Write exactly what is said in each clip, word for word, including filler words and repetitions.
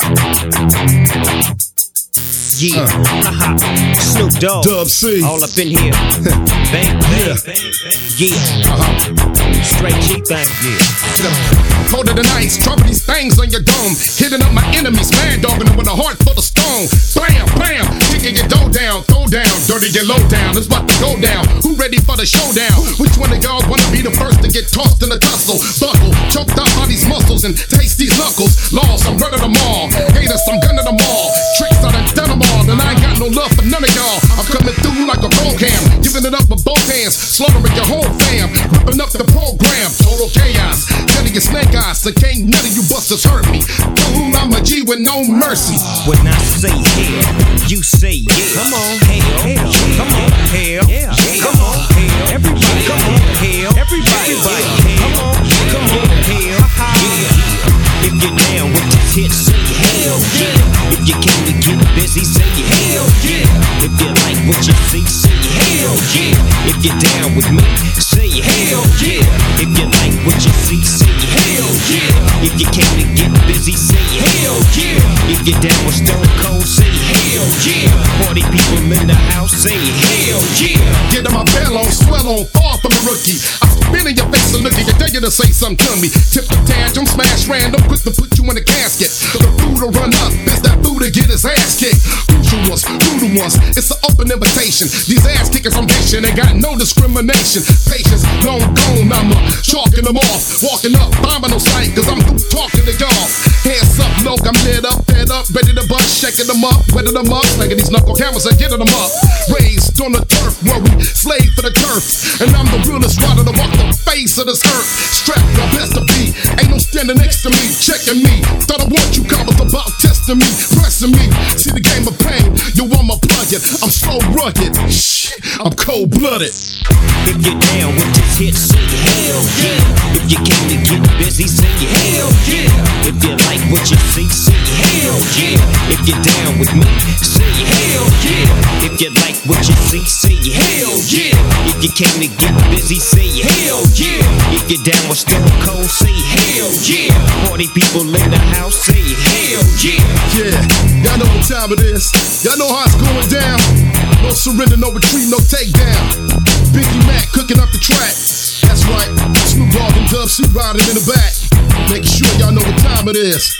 Yeah, uh-huh. Snoop Dogg, Dub C, all up in here. Bang, bang, yeah, uh-huh. Straight G thing, yeah. Colder than ice, dropping these things on your dome, hitting up my enemies, mad dogging them with a heart full of stone. Blam, blam, kicking your dough down, throw down, dirty get low down. It's about to go down. Who ready for the showdown? Which one of y'all wanna be the first to get tossed in a tussle? Buckle, choked up by these muscles and taste these knuckles. Lost, I'm running them all. Haters, I'm gunning them all. Tricks, I done done them all, and I ain't got no love for none of y'all. I'm coming through like a roll cam, giving it up with both hands, slaughtering your whole fam, ripping up the program. Total chaos, telling your snake eyes, so can't none of you busters hurt me. Boom, I'm a G with no mercy. When I say hell, you say yeah. Come on, hell, hell, come on, hell, yeah. Come on, hell, everybody, come on, hell, everybody, everybody, come on, come on, hell, yeah. If you're down with this hit, say hell, yeah. If you came to get busy, say hell, yeah. If you like what you see, say hell, yeah. If you're down with me, say hell, yeah. If you like what you see, say hell, yeah. If you came to get busy, say hell, yeah. If you're down with Stone Cold, say hell, yeah. Party people in the house, say hell, yeah. Get on my bell on, swell on, far from a rookie. I spin in your face and look at you, dare you to say something to me. Tip the tantrum, smash random, quick to put you in a casket. The food to run up, it's that food to get his ass kicked. Crucial ones, brutal ones, it's an open invitation. These ass kickers from Haitian, they got no discrimination. Patience, long gone, I'm uh, chalking them off. Walking up, bombing no sight, cause I'm through talking to y'all. Hands up, low, I'm lit up, fed up, ready to bust, shaking them up, wetting them up, slanging these knuckle cameras and getting them up. Raised on the turf, where we slave for the turf. And I'm the realest rider to walk the face of this earth. Strapped, I'm best to be, ain't no standing next to me, checking me. Thought I want you, coppers about testing me, pressing me. See the game of pain, you want my plug it. I'm so rugged, shh, I'm cold blooded. If you're down with this hit, say hell, yeah. If you came to get busy, say hell, yeah. If you like what you see, say hell, yeah. If you're down with me, say hell, yeah. If you like what you see, say hell, yeah. If you came to get busy, say hell, yeah. If you're down with Stone Cold, say hell, yeah. Party people in the house, say hell, yeah. Yeah, y'all know what time it is. Y'all know how it's going down. No surrender, no retreat, no takedown. Biggie Mac cooking up the track. That's right, Snoop Dogg and Dub C riding in the back, making sure y'all know what time it is.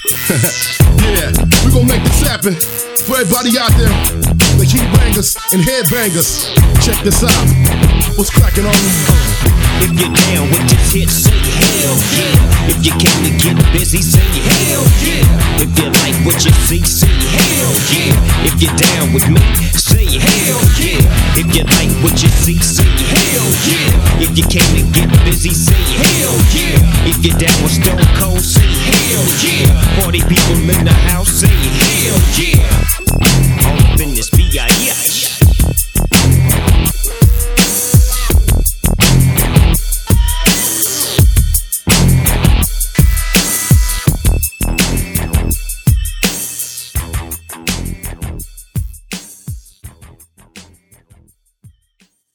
Yeah, we gon' make this happen for everybody out there, the heat bangers and headbangers. Check this out. What's cracking on you? If you're down with this hit, say hell, yeah. If you came to get busy, say hell, yeah. If you like what you see, say hell, yeah. If you're down with me, say hell, yeah. If you like what you see, say hell, yeah. If you came to get busy, say hell, yeah. If you're down with Stone Cold, say hell, yeah. Party people in the house, say hell, yeah.